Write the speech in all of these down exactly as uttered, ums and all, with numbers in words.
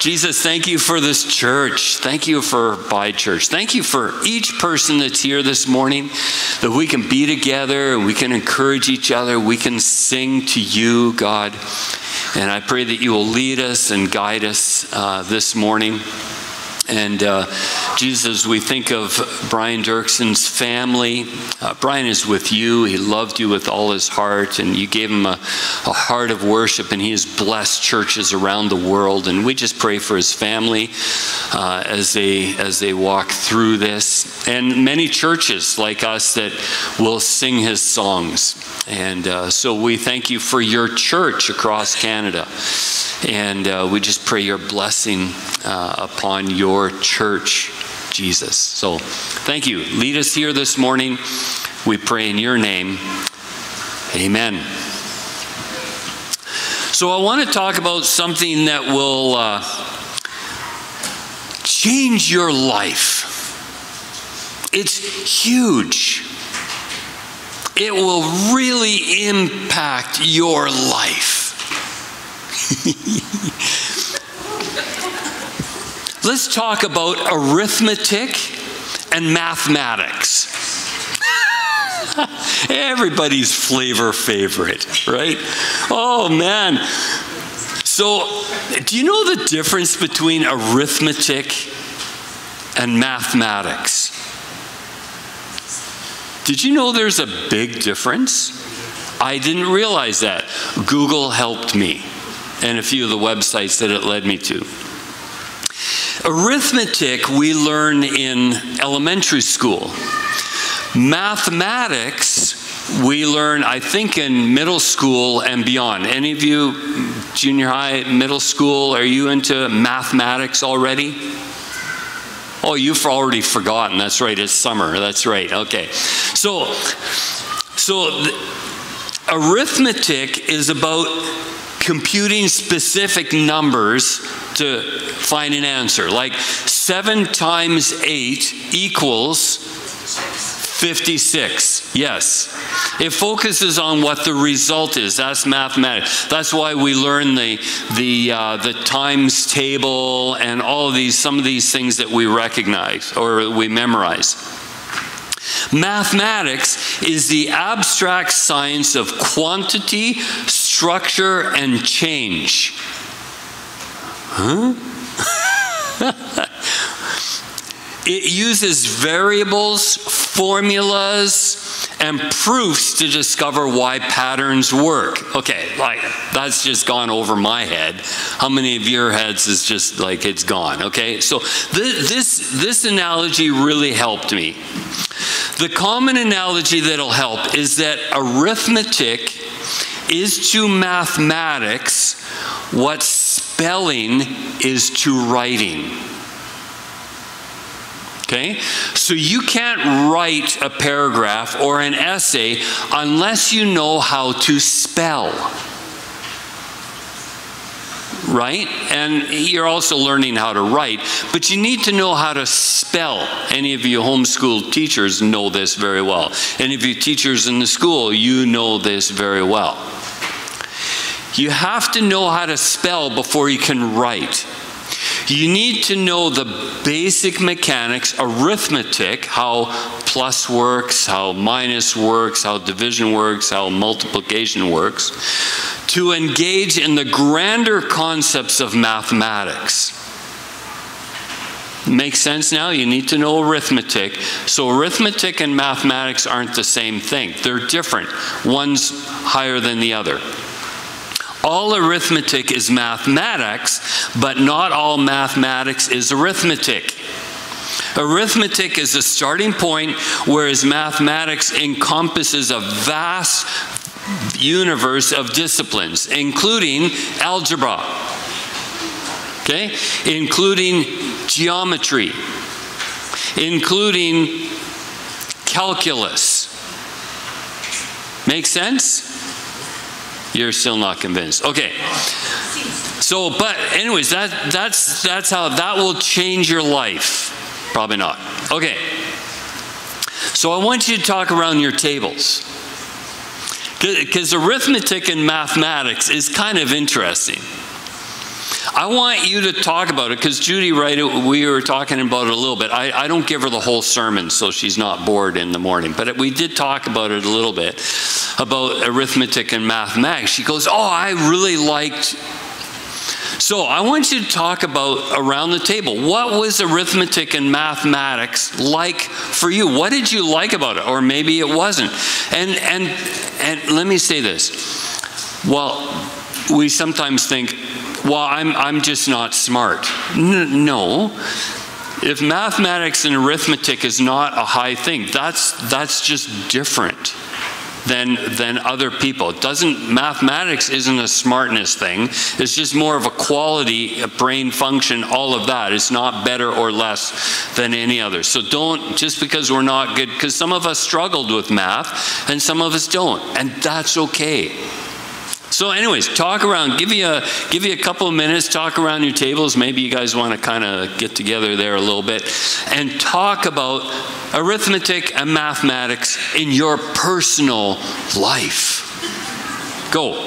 Jesus, thank you for this church. Thank you for Abide Church. Thank you for each person that's here this morning, that we can be together, we can encourage each other, we can sing to you, God. And I pray that you will lead us and guide us uh, this morning. And uh, Jesus, we think of Brian Dirkson's family. Uh, Brian is with you. He loved you with all his heart, and you gave him a, a heart of worship, and he has blessed churches around the world. And we just pray for his family uh, as they as they walk through this, and many churches like us that will sing his songs. And uh, so we thank you for your church across Canada. And uh, we just pray your blessing uh, upon your church, Jesus. So thank you. Lead us here this morning. We pray in your name. Amen. So I want to talk about something that will uh, change your life. It's huge. It will really impact your life. Let's talk about arithmetic and mathematics. Everybody's flavor favorite, right? Oh man. So, do you know the difference between arithmetic and mathematics? Did you know there's a big difference? I didn't realize that. Google helped me, and a few of the websites that it led me to. Arithmetic we learn in elementary school. Mathematics we learn, I think, in middle school and beyond. Any of you, junior high, middle school, are you into mathematics already? Oh, you've already forgotten. That's right, it's summer. That's right, okay. So, so the, arithmetic is about computing specific numbers to find an answer. Like seven times eight equals fifty-six. Yes. It focuses on what the result is. That's mathematics. That's why we learn the the uh, the times table and all of these, some of these things that we recognize or we memorize. Mathematics is the abstract science of quantity, structure, and change. Huh? It uses variables, formulas, and proofs to discover why patterns work. Okay, like that's just gone over my head. How many of your heads is just like it's gone? Okay, so th- this this analogy really helped me. The common analogy that'll help is that arithmetic is to mathematics what spelling is to writing. Okay? So you can't write a paragraph or an essay unless you know how to spell. Right? And you're also learning how to write, but you need to know how to spell. Any of you homeschool teachers know this very well. Any of you teachers in the school, you know this very well. You have to know how to spell before you can write. You need to know the basic mechanics, arithmetic, how plus works, how minus works, how division works, how multiplication works, to engage in the grander concepts of mathematics. Makes sense now? You need to know arithmetic. So arithmetic and mathematics aren't the same thing. They're different. One's higher than the other. All arithmetic is mathematics, but not all mathematics is arithmetic. Arithmetic is a starting point, whereas mathematics encompasses a vast universe of disciplines, including algebra, okay, including geometry, including calculus. Make sense? You're still not convinced. Okay. So, but anyways, that that's that's how that will change your life. Probably not. Okay. So I want you to talk around your tables. Because arithmetic and mathematics is kind of interesting. I want you to talk about it, because Judy, right, we were talking about it a little bit. I, I don't give her the whole sermon so she's not bored in the morning, but we did talk about it a little bit, about arithmetic and mathematics. She goes, oh, I really liked... So I want you to talk about around the table. What was arithmetic and mathematics like for you? What did you like about it? Or maybe it wasn't. And and and let me say this. Well, we sometimes think, well, I'm I'm just not smart. N- no. If mathematics and arithmetic is not a high thing, that's that's just different than than other people. It doesn't, mathematics isn't a smartness thing. It's just more of a quality, a brain function, all of that. It's not better or less than any other. So don't, just because we're not good, because some of us struggled with math and some of us don't, and that's okay. So anyways, talk around, give you a give you a couple of minutes, talk around your tables. Maybe you guys want to kind of get together there a little bit and talk about arithmetic and mathematics in your personal life. Go.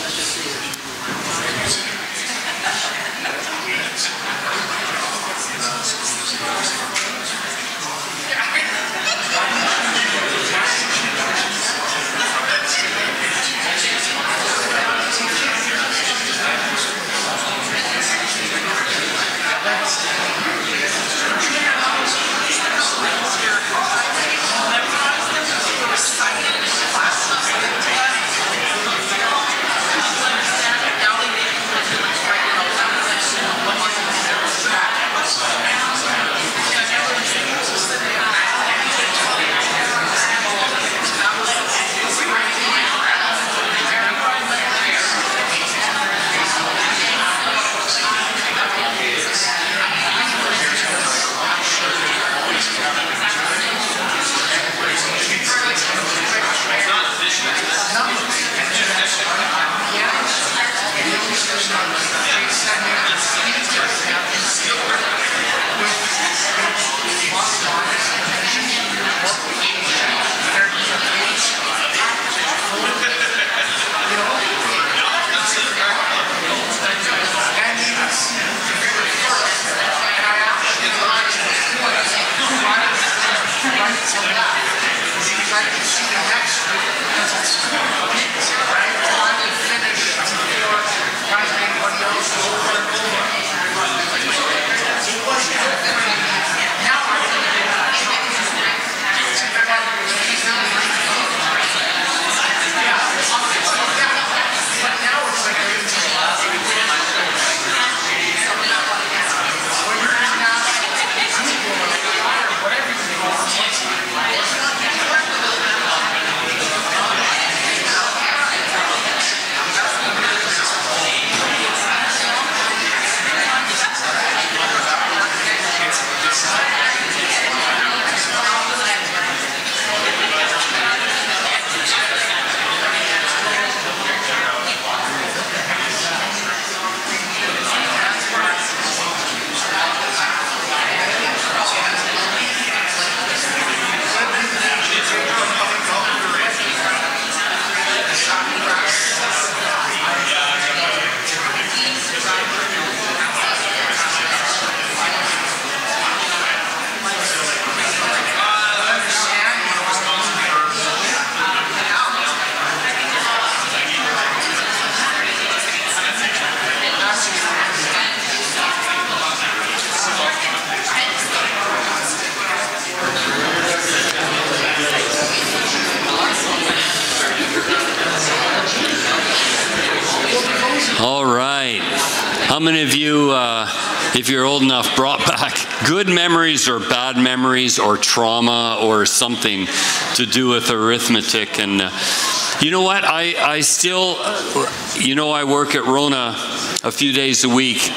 How many of you, uh, if you're old enough, brought back good memories or bad memories or trauma or something to do with arithmetic? And uh, you know what? I, I still, uh, you know, I work at Rona a few days a week.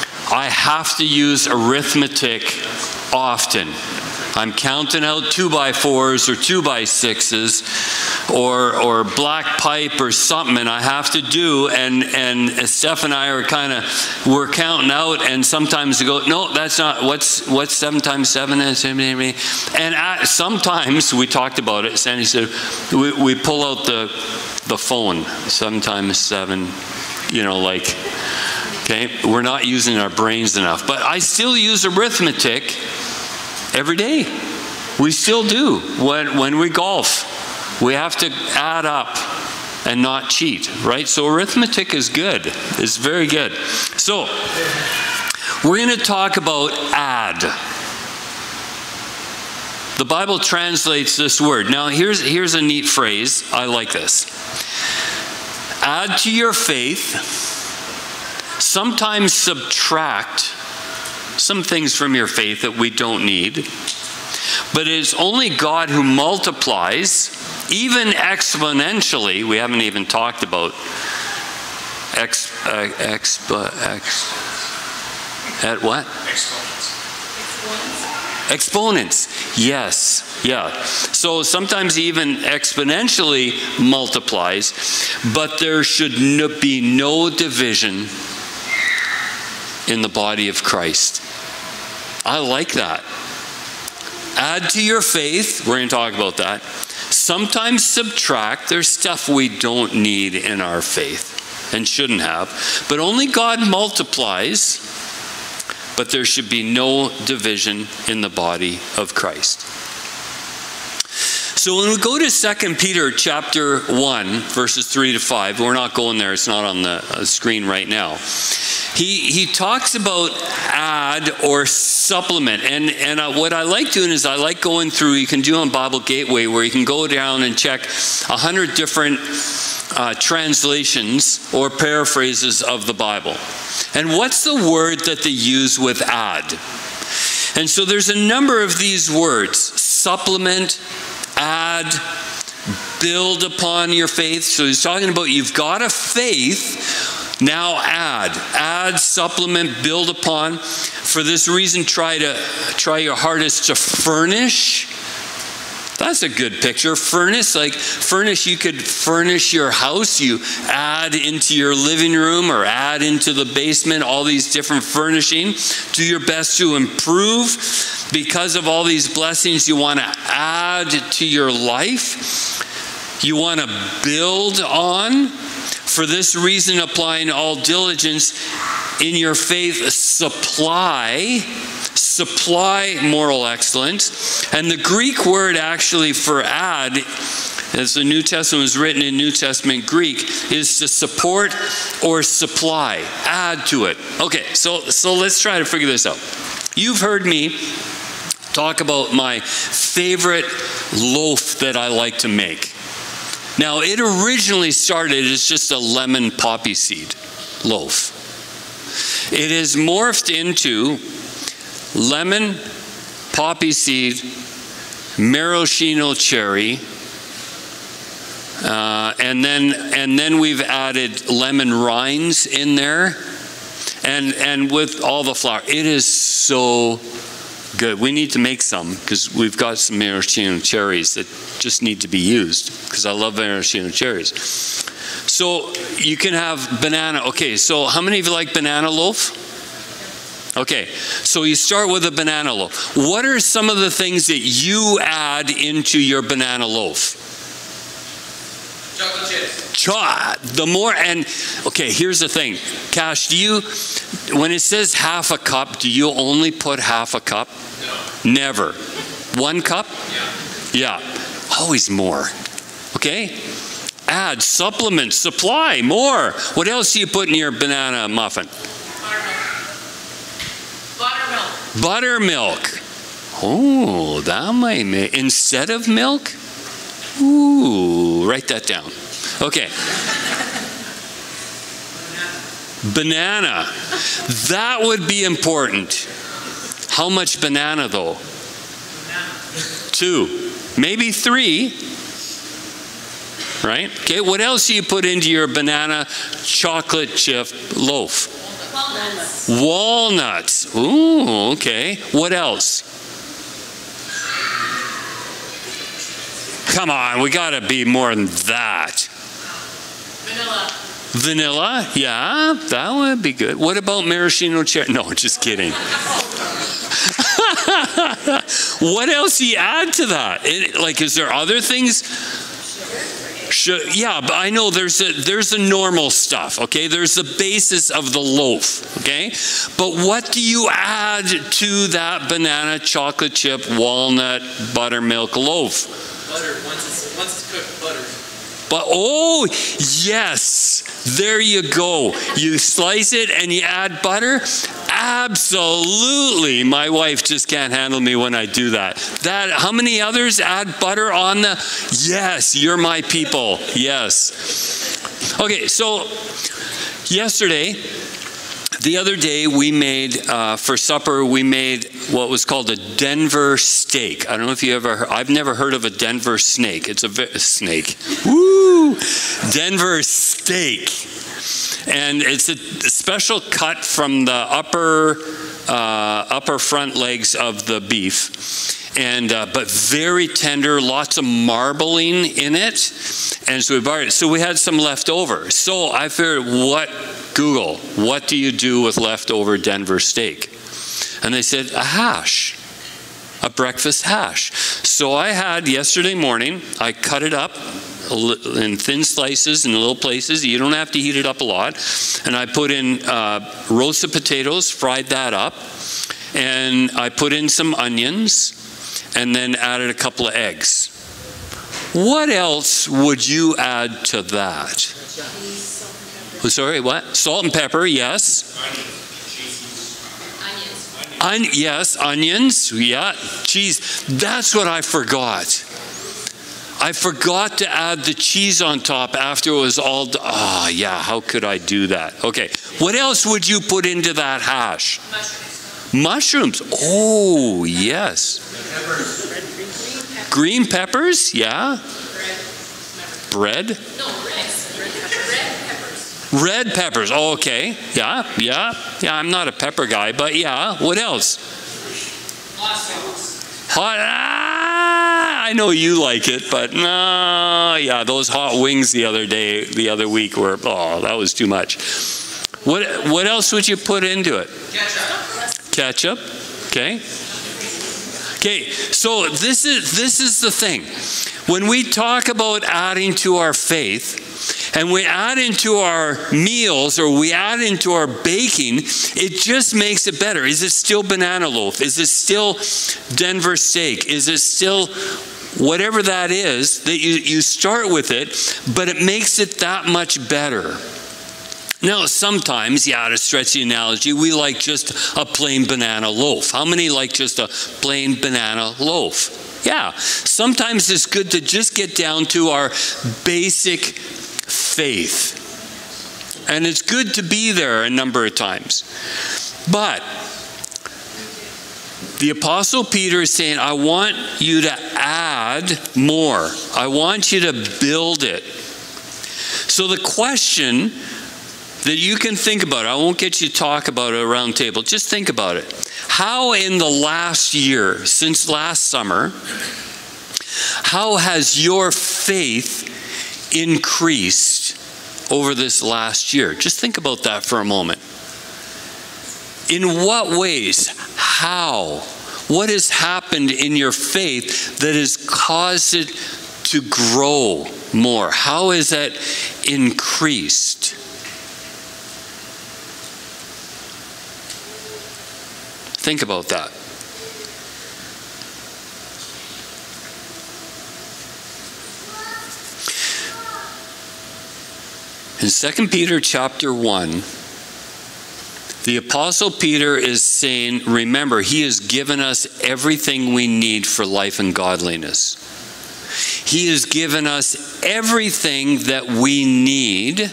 I have to use arithmetic often. I'm counting out two by fours or two by sixes or or black pipe or something, and I have to do, and and Steph and I are kind of, we're counting out, and sometimes we go, no, that's not, what's what's seven times seven? And at, sometimes, we talked about it, Sandy said, we, we pull out the the phone, seven times seven, you know, like, Okay, we're not using our brains enough. But I still use arithmetic every day. We still do when, when we golf. We have to add up and not cheat, right? So arithmetic is good. It's very good. So we're going to talk about add. The Bible translates this word. Now here's, here's a neat phrase. I like this. Add to your faith, sometimes subtract some things from your faith that we don't need. But it's only God who multiplies, even exponentially. We haven't even talked about ex, uh, ex, uh, ex, at what? Exponents. Exponents, yes, yeah. So sometimes even exponentially multiplies, but there should no, be no division in the body of Christ. I like that. Add to your faith, we're going to talk about that. Sometimes subtract, there's stuff we don't need in our faith and shouldn't have, but only God multiplies, but there should be no division in the body of Christ. So when we go to Second Peter chapter one, verses three to five, we're not going there, it's not on the screen right now. He he talks about add or supplement. And, and uh, what I like doing is I like going through, you can do on Bible Gateway, where you can go down and check a hundred different uh, translations or paraphrases of the Bible. And what's the word that they use with add? And so there's a number of these words: supplement, add, build upon your faith. So he's talking about you've got a faith. Now add, add, supplement, build upon. For this reason, try to try your hardest to furnish. That's a good picture. Furnish, like furnish, you could furnish your house. You add into your living room or add into the basement, all these different furnishing. Do your best to improve. Because of all these blessings, you want to add to your life. You want to build on. For this reason, applying all diligence in your faith, supply, supply moral excellence. And the Greek word actually for add, as the New Testament was written in New Testament Greek, is to support or supply. Add to it. Okay, so, so let's try to figure this out. You've heard me talk about my favorite loaf that I like to make. Now, it originally started as just a lemon poppy seed loaf. It has morphed into lemon, poppy seed, maraschino cherry, uh, and then and then we've added lemon rinds in there, and and with all the flour. It is so good. We need to make some because we've got some maraschino cherries that just need to be used because I love maraschino cherries. So you can have banana. Okay, so how many of you like banana loaf? Okay, so you start with a banana loaf. What are some of the things that you add into your banana loaf? Chocolate chips. Cha, the more, and okay, here's the thing. Cash, do you, when it says half a cup, do you only put half a cup? No. Never. One cup? Yeah. Yeah. Always more. Okay? Add, supplement, supply, more. What else do you put in your banana muffin? Buttermilk. Buttermilk. Oh, that might make, instead of milk? Ooh, write that down. Okay. Banana. That would be important. How much banana though? Two. Maybe three. Right? Okay, what else do you put into your banana chocolate chip loaf? Walnuts. Walnuts. Ooh, okay. What else? Come on, we gotta be more than that. Vanilla. Vanilla, yeah, that would be good. What about maraschino cherry? No, just kidding. What else do you add to that? It, like, is there other things? Sugar for Should, yeah, but I know there's a, there's the normal stuff, okay? There's the basis of the loaf, okay? But what do you add to that banana, chocolate chip, walnut, buttermilk loaf? Butter. Once it's, once it's cooked, butter. But, oh, yes, there you go. You slice it and you add butter. Absolutely. My wife just can't handle me when I do that. That, how many others add butter on the? Yes, you're my people. Yes. Okay, so yesterday, the other day, we made, uh, for supper, we made what was called a Denver steak. I don't know if you ever heard, I've never heard of a Denver snake. It's a, a snake. Woo! Denver steak. And it's a, a special cut from the upper, uh, upper front legs of the beef. And, uh, but very tender, lots of marbling in it. And so we borrowed it. So we had some left over. So I figured, what, Google, what do you do with leftover Denver steak? And they said, a hash, a breakfast hash. So I had yesterday morning, I cut it up in thin slices in little places. You don't have to heat it up a lot. And I put in uh, roasted potatoes, fried that up. And I put in some onions and then added a couple of eggs. What else would you add to that? Oh, sorry, what? Salt and pepper, yes. Onions. On, yes, onions, yeah, cheese. That's what I forgot. I forgot to add the cheese on top after it was all done. Oh, yeah, how could I do that? Okay, what else would you put into that hash? Mushrooms. Mushrooms. Oh, yes. Green peppers, yeah. Bread. Bread. No, red. Red peppers. Red peppers. Oh, okay. Yeah, yeah. Yeah, I'm not a pepper guy, but yeah. What else? Hot sauce. Hot. Ah, I know you like it, but no. Yeah, those hot wings the other day, the other week were, oh, that was too much. What, what else would you put into it? Ketchup. Ketchup. Okay. Okay, so this is this is the thing. When we talk about adding to our faith, and we add into our meals or we add into our baking, it just makes it better. Is it still banana loaf? Is it still Denver steak? Is it still whatever that is that you, you start with it, but it makes it that much better. Now, sometimes, yeah, to stretch the analogy, we like just a plain banana loaf. How many like just a plain banana loaf? Yeah, sometimes it's good to just get down to our basic faith. And it's good to be there a number of times. But the Apostle Peter is saying, I want you to add more. I want you to build it. So the question that you can think about, I won't get you to talk about it around the table, just think about it. How in the last year, since last summer, how has your faith increased over this last year? Just think about that for a moment. In what ways? How? What has happened in your faith that has caused it to grow more? How has that increased? Think about that. In Second Peter chapter one, the Apostle Peter is saying, remember, he has given us everything we need for life and godliness. He has given us everything that we need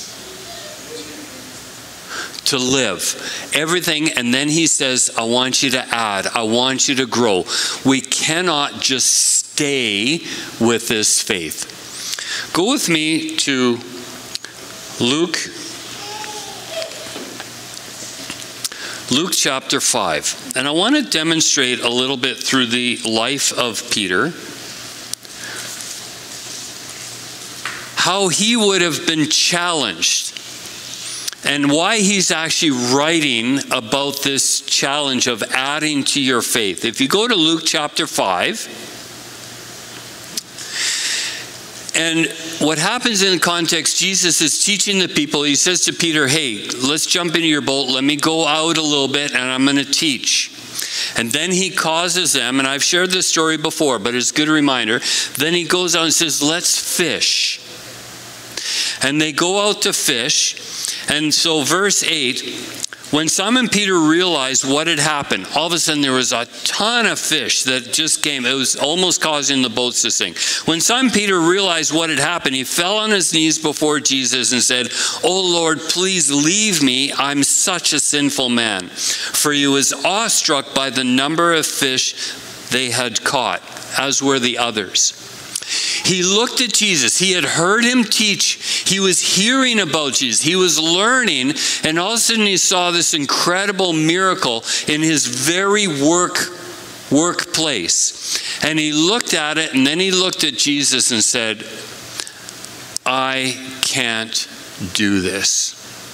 to live. Everything, and then he says, I want you to add, I want you to grow. We cannot just stay with this faith. Go with me to Luke, Luke chapter five. And I want to demonstrate a little bit through the life of Peter how he would have been challenged and why he's actually writing about this challenge of adding to your faith. If you go to Luke chapter five, And what happens in the context, Jesus is teaching the people. He says to Peter, hey, let's jump into your boat. Let me go out a little bit and I'm going to teach. And then he causes them, and I've shared this story before, but it's a good reminder. Then he goes out and says, let's fish. And they go out to fish. And so verse eight, when Simon Peter realized what had happened, all of a sudden there was a ton of fish that just came. It was almost causing the boats to sink. When Simon Peter realized what had happened, he fell on his knees before Jesus and said, "Oh Lord, please leave me. I'm such a sinful man." For he was awestruck by the number of fish they had caught, as were the others. He looked at Jesus. He had heard him teach. He was hearing about Jesus. He was learning. And all of a sudden he saw this incredible miracle in his very work workplace. And he looked at it, and then he looked at Jesus and said, I can't do this.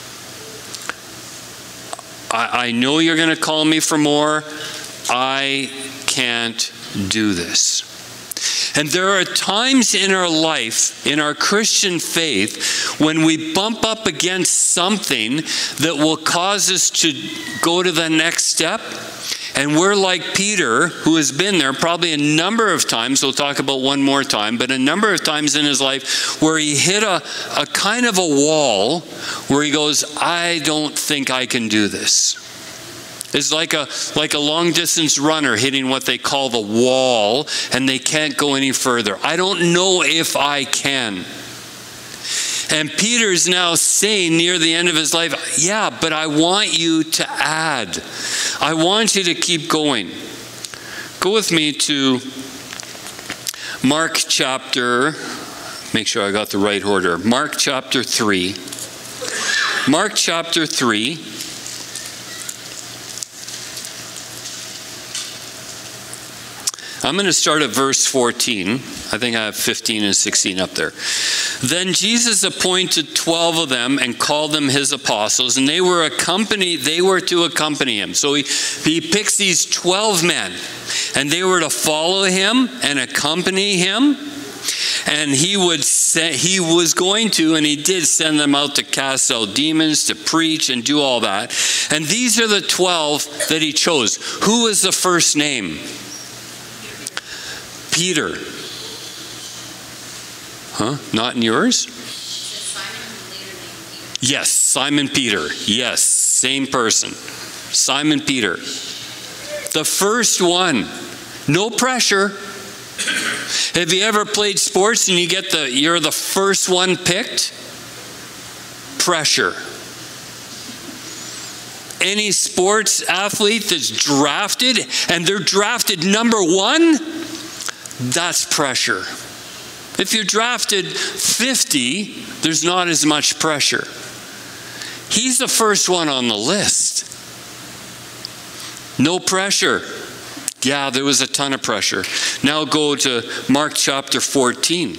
I, I know you're going to call me for more. I can't do this. And there are times in our life, in our Christian faith, when we bump up against something that will cause us to go to the next step. And we're like Peter, who has been there probably a number of times. We'll talk about one more time, but a number of times in his life where he hit a, a kind of a wall where he goes, I don't think I can do this. It's like a like a long distance runner hitting what they call the wall, and they can't go any further. I don't know if I can. And Peter's now saying near the end of his life, yeah, but I want you to add. I want you to keep going. Go with me to Mark chapter, make sure I got the right order. Mark chapter three. Mark chapter three. I'm going to start at verse fourteen. I think I have fifteen and sixteen up there. Then Jesus appointed twelve of them and called them his apostles, and they were accompany, they were to accompany him. So he, he picks these twelve men, and they were to follow him and accompany him. And he would say, he was going to, and he did send them out to cast out demons, to preach, and do all that. And these are the twelve that he chose. Who was the first name? Peter. Huh? Not in yours? Yes, Simon Peter. Yes, same person. Simon Peter. The first one. No pressure. Have you ever played sports and you get the you're the first one picked? Pressure. Any sports athlete that's drafted and they're drafted number one, that's pressure. If you're drafted fifty, there's not as much pressure. He's the first one on the list. No pressure. Yeah, there was a ton of pressure. Now go to Mark chapter fourteen.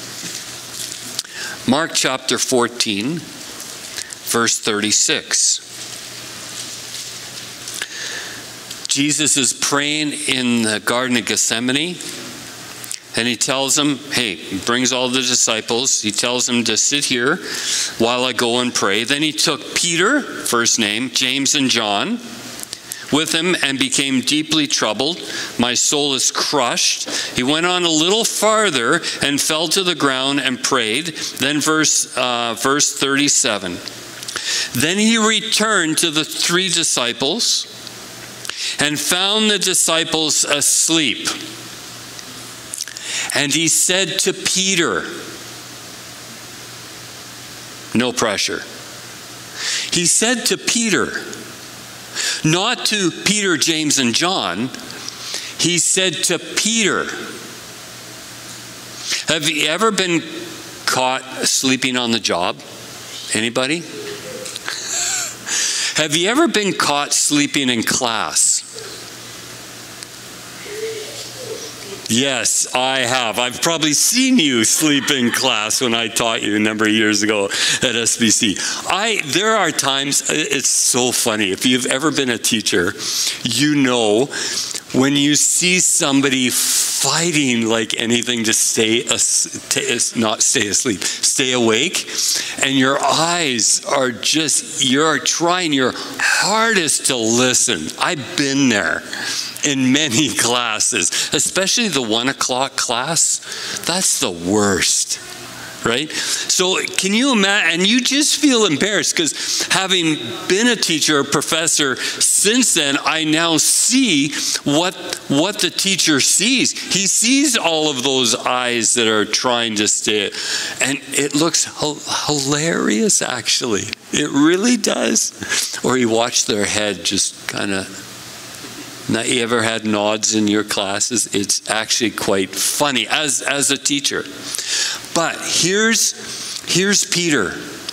Mark chapter fourteen, verse thirty-six. Jesus is praying in the Garden of Gethsemane. And he tells them, hey, he brings all the disciples. He tells them to sit here while I go and pray. Then he took Peter, first name, James and John, with him and became deeply troubled. My soul is crushed. He went on a little farther and fell to the ground and prayed. Then verse, uh, verse thirty-seven. Then he returned to the three disciples and found the disciples asleep. And he said to Peter, no pressure. He said to Peter, not to Peter, James, and John, he said to Peter. Have you ever been caught sleeping on the job? Anybody? Have you ever been caught sleeping in class? Yes, I have. I've probably seen you sleep in class when I taught you a number of years ago at S B C. I, there are times, it's so funny. If you've ever been a teacher, you know when you see somebody fighting like anything to stay, as, to, not stay asleep, stay awake. And your eyes are just, you're trying your hardest to listen. I've been there in many classes, especially the one o'clock class. That's the worst. Right? So can you imagine, and you just feel embarrassed because having been a teacher, a professor since then, I now see what, what the teacher sees. He sees all of those eyes that are trying to stay, and it looks hilarious actually. It really does. Or you watch their head just kind of, now, you ever had nods in your classes? It's actually quite funny as, as a teacher. But here's, here's Peter.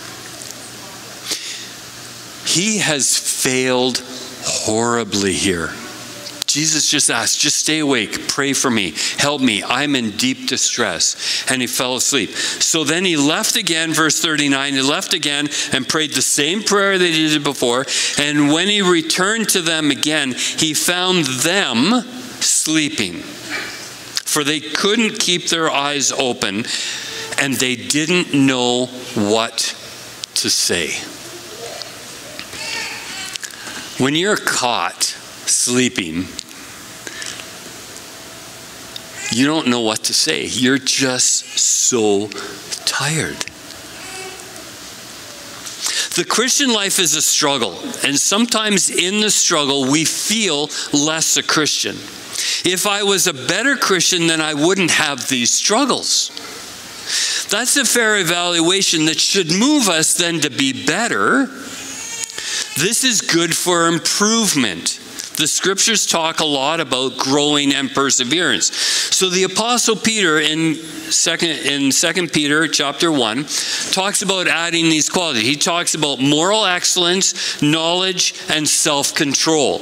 He has failed horribly here. Jesus just asked, just stay awake, pray for me, help me, I'm in deep distress. And he fell asleep. So then he left again, verse thirty-nine, he left again and prayed the same prayer that he did before. And when he returned to them again, he found them sleeping. For they couldn't keep their eyes open, and they didn't know what to say. When you're caught sleeping, you don't know what to say. You're just so tired. The Christian life is a struggle, and sometimes in the struggle we feel less a Christian. If I was a better Christian, then I wouldn't have these struggles. That's a fair evaluation that should move us then to be better. This is good for improvement. The scriptures talk a lot about growing and perseverance. So the Apostle Peter in second in Second Peter chapter one talks about adding these qualities. He talks about moral excellence, knowledge, and self-control.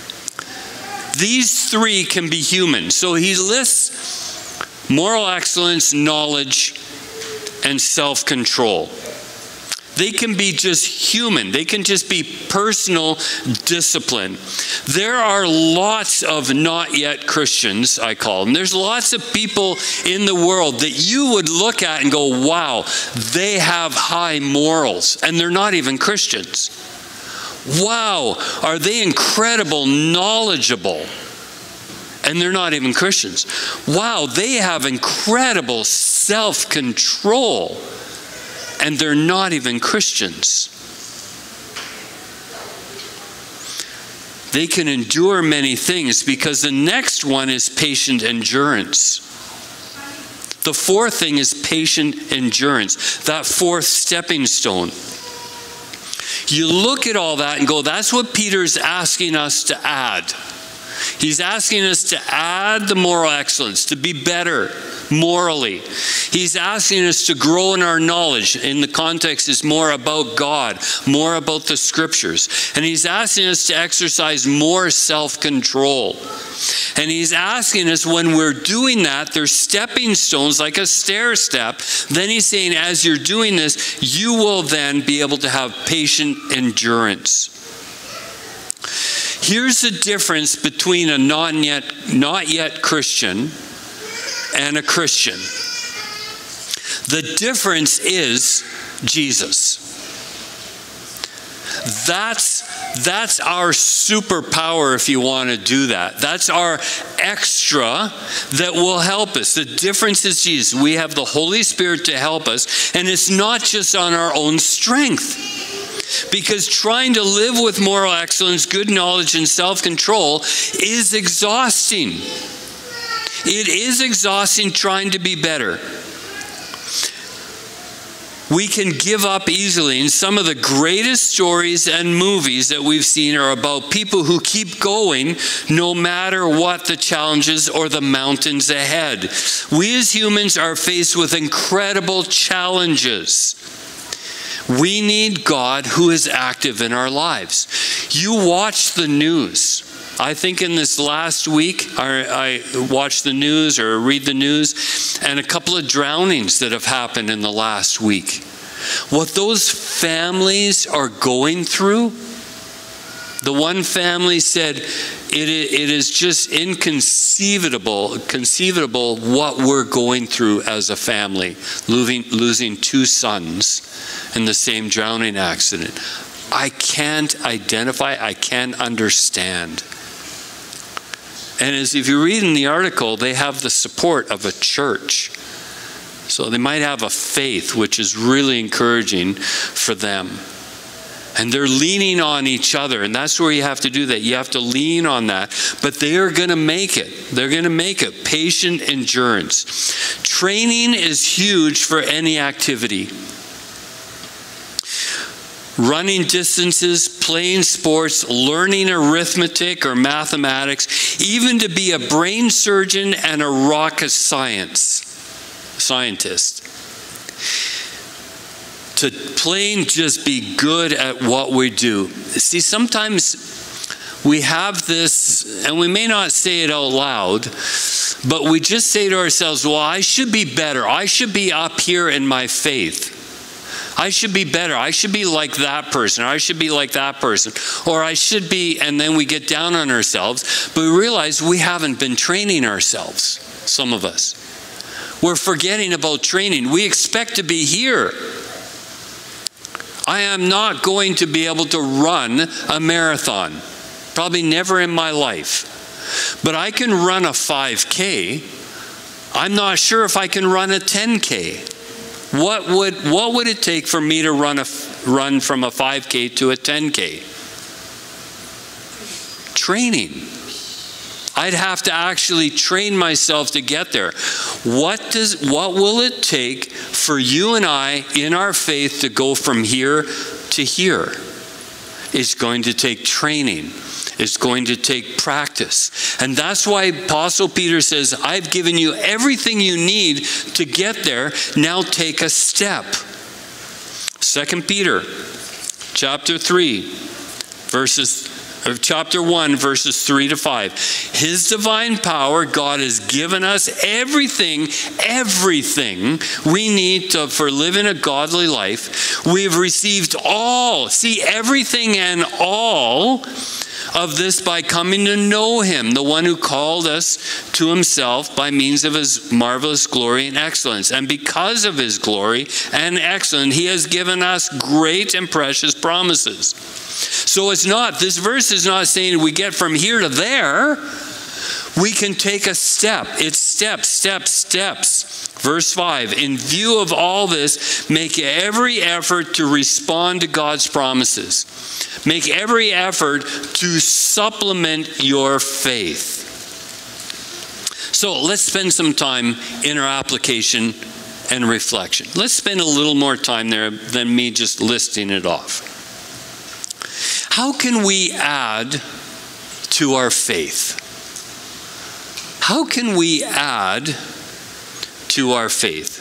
These three can be human. So he lists moral excellence, knowledge, and self-control. They can be just human. They can just be personal discipline. There are lots of not yet Christians, I call them. There's lots of people in the world that you would look at and go, wow, they have high morals, and they're not even Christians. Wow, are they incredible, knowledgeable, and they're not even Christians. Wow, they have incredible self-control, and they're not even Christians. They can endure many things because the next one is patient endurance. The fourth thing is patient endurance, that fourth stepping stone. You look at all that and go, that's what Peter's asking us to add. He's asking us to add the moral excellence, to be better morally. He's asking us to grow in our knowledge. In the context is more about God, more about the scriptures. And he's asking us to exercise more self-control. And he's asking us when we're doing that, there's stepping stones like a stair step. Then he's saying as you're doing this, you will then be able to have patient endurance. Here's the difference between a not yet, not yet Christian and a Christian. The difference is Jesus. That's, that's our superpower if you want to do that. That's our extra that will help us. The difference is Jesus. We have the Holy Spirit to help us, and it's not just on our own strength. Because trying to live with moral excellence, good knowledge, and self-control is exhausting. It is exhausting trying to be better. We can give up easily, and some of the greatest stories and movies that we've seen are about people who keep going no matter what the challenges or the mountains ahead. We as humans are faced with incredible challenges. We need God who is active in our lives. You watch the news. I think in this last week, I, I watched the news or read the news, and a couple of drownings that have happened in the last week. What those families are going through, the one family said, it, it is just inconceivable, conceivable what we're going through as a family, losing, losing two sons in the same drowning accident. I can't identify, I can't understand. And as if you read in the article, they have the support of a church. So they might have a faith, which is really encouraging for them. And they're leaning on each other, and that's where you have to do that. You have to lean on that. But they are going to make it. They're going to make it. Patient endurance. Training is huge for any activity. Running distances, playing sports, learning arithmetic or mathematics, even to be a brain surgeon and a rocket science scientist. To plain just be good at what we do. See, sometimes we have this, and we may not say it out loud, but we just say to ourselves, well, I should be better. I should be up here in my faith. I should be better. I should be like that person. Or I should be like that person. Or I should be, and then we get down on ourselves. But we realize we haven't been training ourselves, some of us. We're forgetting about training. We expect to be here. I am not going to be able to run a marathon. Probably never in my life. But I can run a five K. I'm not sure if I can run a ten K. What would what would it take for me to run a run from a five K to a ten K? Training. I'd have to actually train myself to get there. What does what will it take for you and I in our faith to go from here to here? It's going to take training. It's going to take practice. And that's why Apostle Peter says, I've given you everything you need to get there. Now take a step. Second Peter chapter three, verses or chapter one, verses three to five. His divine power, God has given us everything, everything we need to, for living a godly life. We've received all, see, everything and all of this by coming to know him, the one who called us to himself by means of his marvelous glory and excellence. And because of his glory and excellence, he has given us great and precious promises. So it's not, this verse is not saying we get from here to there. We can take a step. It's steps, steps, steps. Verse five, in view of all this, make every effort to respond to God's promises. Make every effort to supplement your faith. So let's spend some time in our application and reflection. Let's spend a little more time there than me just listing it off. How can we add to our faith? How can we add to our faith?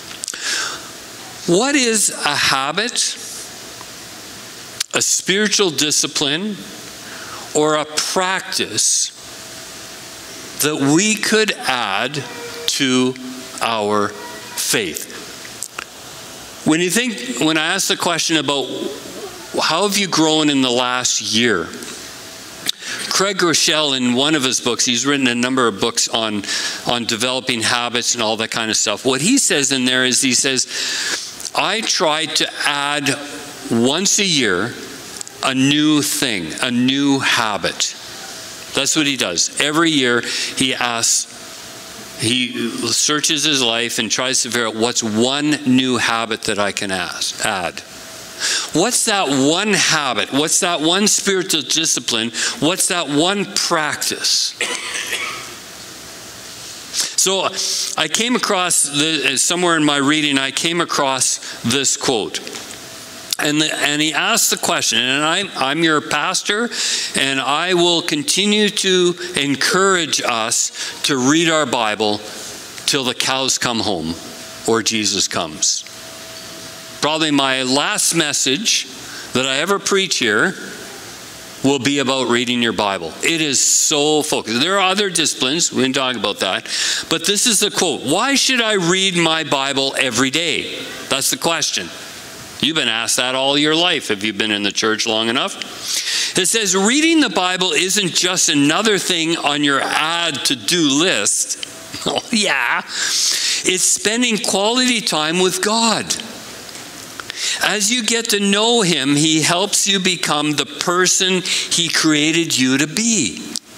What is a habit, a spiritual discipline, or a practice that we could add to our faith? When you think, when I ask the question about how have you grown in the last year? Craig Rochelle, in one of his books, he's written a number of books on, on developing habits and all that kind of stuff. What he says in there is, he says, I try to add once a year a new thing, a new habit. That's what he does. Every year he asks, he searches his life and tries to figure out what's one new habit that I can ask, add. What's that one habit? What's that one spiritual discipline? What's that one practice? So I came across, the, somewhere in my reading, I came across this quote. And, the, and he asked the question, and I'm, I'm your pastor, and I will continue to encourage us to read our Bible till the cows come home or Jesus comes. Probably my last message that I ever preach here will be about reading your Bible. It is so focused. There are other disciplines, we didn't talk about that, but this is the quote. Why should I read my Bible every day? That's the question. You've been asked that all your life if you've been in the church long enough. It says reading the Bible isn't just another thing on your add to-do list. Oh, yeah. It's spending quality time with God. As you get to know him, he helps you become the person he created you to be.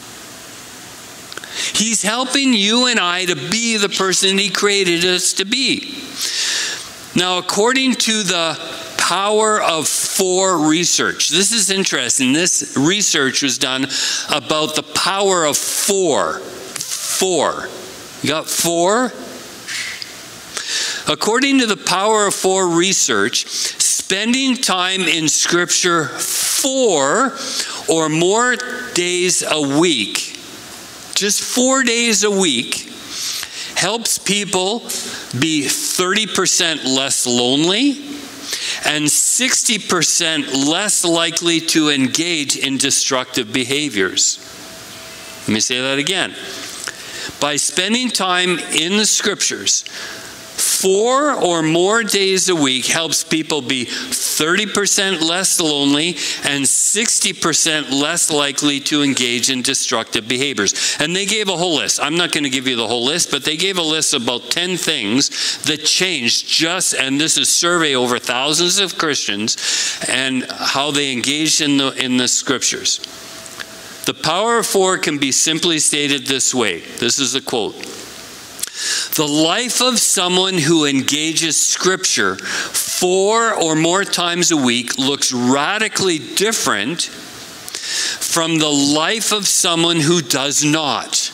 He's helping you and I to be the person he created us to be. Now, according to the Power of Four research, this is interesting. This research was done about the power of four. Four. You got four? According to the Power of Four research, spending time in Scripture four or more days a week, just four days a week, helps people be thirty percent less lonely and sixty percent less likely to engage in destructive behaviors. Let me say that again. By spending time in the Scriptures, four or more days a week helps people be thirty percent less lonely and sixty percent less likely to engage in destructive behaviors. And they gave a whole list. I'm not going to give you the whole list, but they gave a list of about ten things that changed just, and this is a survey over thousands of Christians, and how they engaged in the, in the Scriptures. The power of four can be simply stated this way. This is a quote. The life of someone who engages Scripture four or more times a week looks radically different from the life of someone who does not.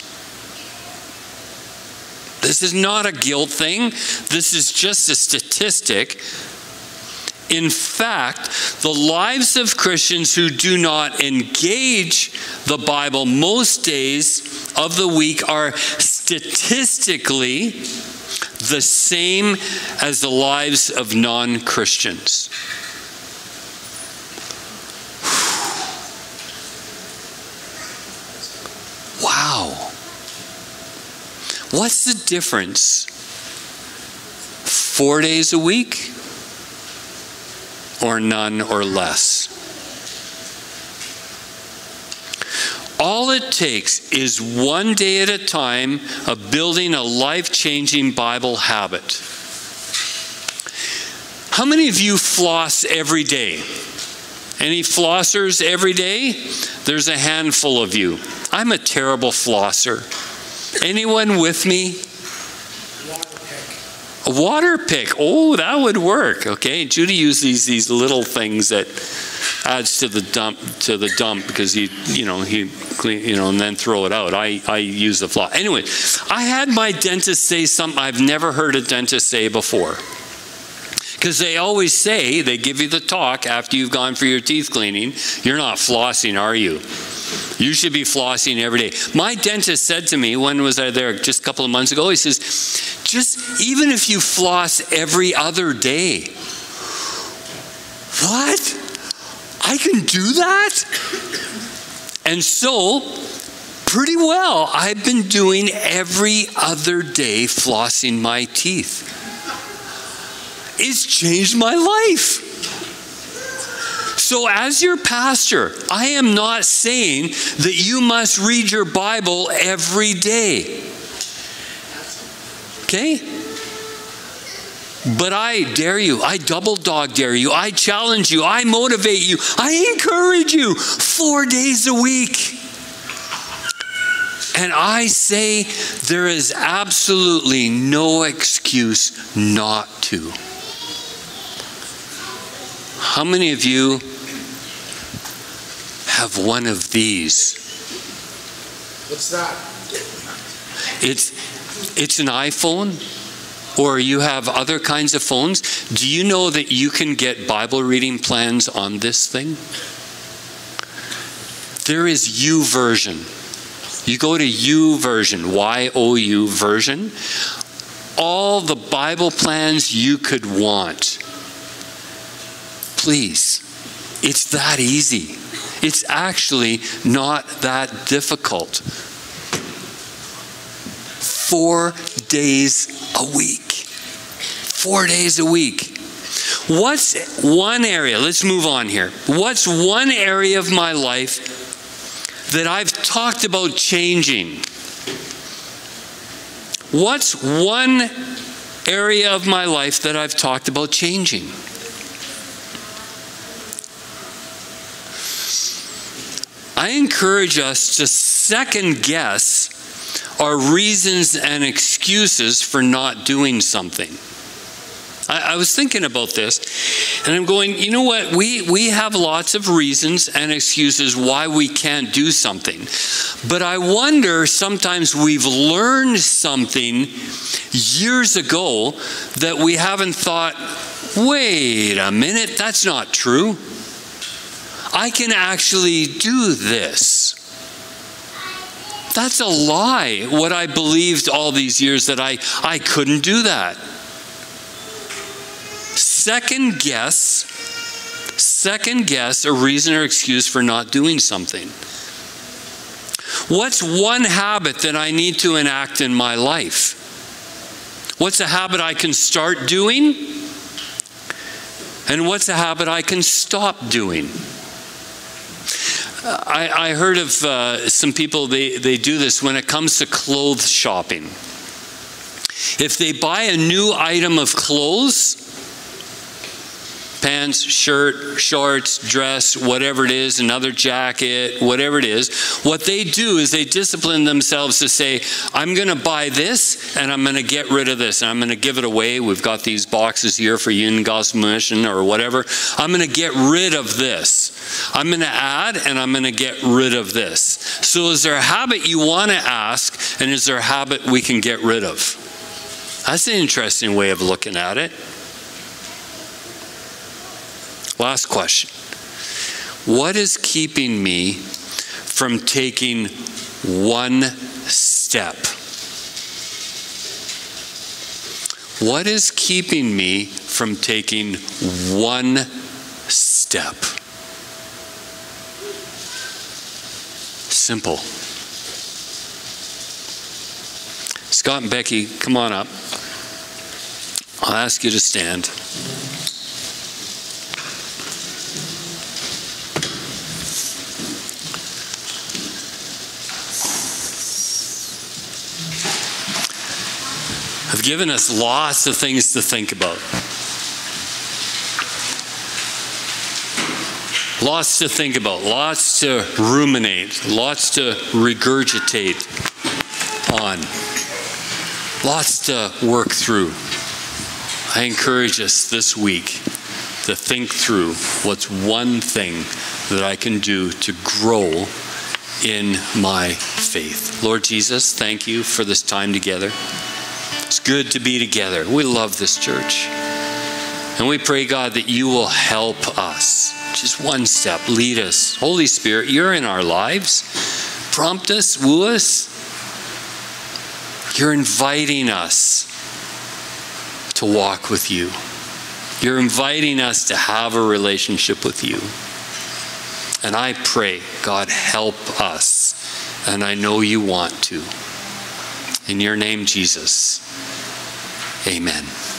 This is not a guilt thing. This is just a statistic. In fact, the lives of Christians who do not engage the Bible most days of the week are statistically the same as the lives of non-Christians. Wow. What's the difference? Four days a week? Or none or less. All it takes is one day at a time of building a life-changing Bible habit. How many of you floss every day? Any flossers every day? There's a handful of you. I'm a terrible flosser. Anyone with me? A water pick. Oh, that would work. Okay, Judy used these these little things that adds to the dump to the dump because he, you know, he clean, you know, and then throw it out. I I use the floss. Anyway, I had my dentist say something I've never heard a dentist say before. Because they always say, they give you the talk after you've gone for your teeth cleaning. You're not flossing, are you? You should be flossing every day. My dentist said to me, when was I there? Just a couple of months ago. He says, just even if you floss every other day. What? I can do that? And so, pretty well, I've been doing every other day flossing my teeth. It's changed my life. So as your pastor, I am not saying that you must read your Bible every day. Okay? But I dare you, I double dog dare you, I challenge you, I motivate you, I encourage you four days a week. And I say there is absolutely no excuse not to. How many of you have one of these? What's that? It's it's an iPhone, or you have other kinds of phones. Do you know that you can get Bible reading plans on this thing? There is U version. You go to U version, Y O U version. All the Bible plans you could want. Please, it's that easy. It's actually not that difficult. Four days a week. Four days a week. What's one area, let's move on here. What's one area of my life that I've talked about changing? What's one area of my life that I've talked about changing? I encourage us to second guess our reasons and excuses for not doing something. I, I was thinking about this, and I'm going, you know what? We, we have lots of reasons and excuses why we can't do something. But I wonder, sometimes we've learned something years ago that we haven't thought, wait a minute, that's not true. I can actually do this. That's a lie, what I believed all these years, that I, I couldn't do that. Second guess, second guess a reason or excuse for not doing something. What's one habit that I need to enact in my life? What's a habit I can start doing? And what's a habit I can stop doing? I, I heard of uh, some people, they, they do this when it comes to clothes shopping. If they buy a new item of clothes, pants, shirt, shorts, dress, whatever it is, another jacket, whatever it is, what they do is they discipline themselves to say, I'm going to buy this and I'm going to get rid of this and I'm going to give it away. We've got these boxes here for you in Gospel Mission or whatever. I'm going to get rid of this. I'm going to add and I'm going to get rid of this. So is there a habit you want to ask, and is there a habit we can get rid of? That's an interesting way of looking at it. Last question. What is keeping me from taking one step? What is keeping me from taking one step? Simple. Scott and Becky, come on up. I'll ask you to stand. I've given us lots of things to think about. Lots to think about, lots to ruminate, lots to regurgitate on, lots to work through. I encourage us this week to think through what's one thing that I can do to grow in my faith. Lord Jesus, thank you for this time together. It's good to be together. We love this church. And we pray, God, that you will help us. Just one step, lead us. Holy Spirit, you're in our lives. Prompt us, woo us. You're inviting us to walk with you. You're inviting us to have a relationship with you. And I pray, God, help us. And I know you want to. In your name, Jesus, amen.